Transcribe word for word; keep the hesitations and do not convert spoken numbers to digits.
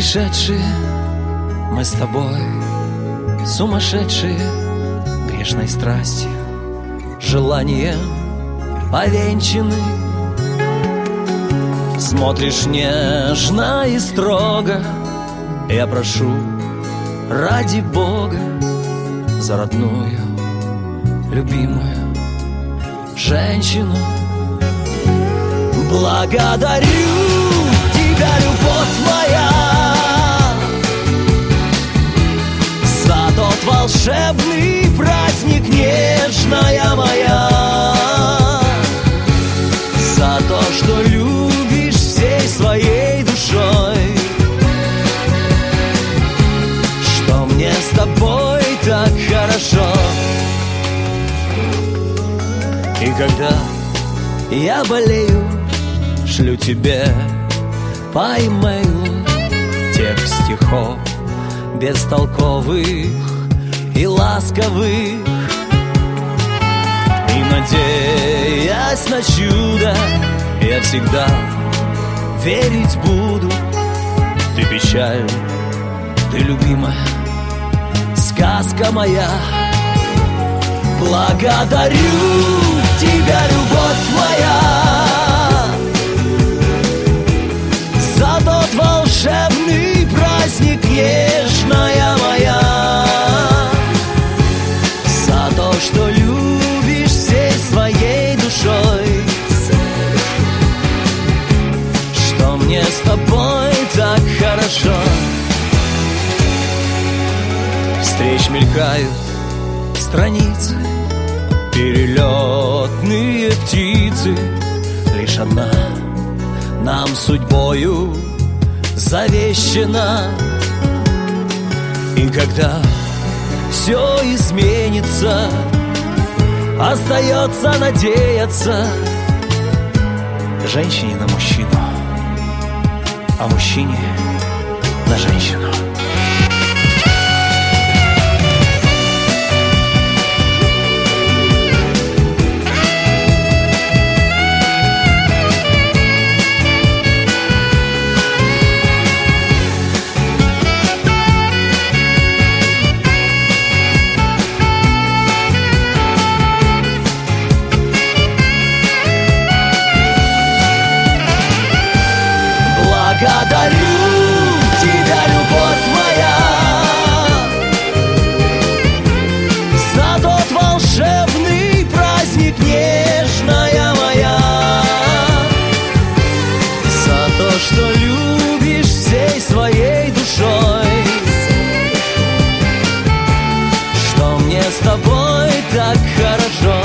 Пришедшие мы с тобой, сумасшедшие грешной страстью, желанием повенчаны. Смотришь нежно и строго, я прошу ради Бога за родную, любимую женщину. Благодарю тебя, любовь моя, за тот волшебный праздник, нежная моя, за то, что любишь всей своей душой, что мне с тобой так хорошо. И когда я болею, шлю тебе по имейлу текст стихов бестолковых и ласковых. И надеясь на чудо, я всегда верить буду. Ты печаль, ты любимая, сказка моя. Благодарю тебя, любовь моя, за тот волшебный праздник, нежная моя, за то, что любишь всей своей душой, что мне с тобой так хорошо. Встреч мелькают страницы, перелетные птицы, лишь одна нам судьбою завещена. И когда все изменится, остается надеяться женщине на мужчину, а мужчине на женщину. Благодарю тебя, любовь моя, за тот волшебный праздник, нежная моя, за то, что любишь всей своей душой, что мне с тобой так хорошо.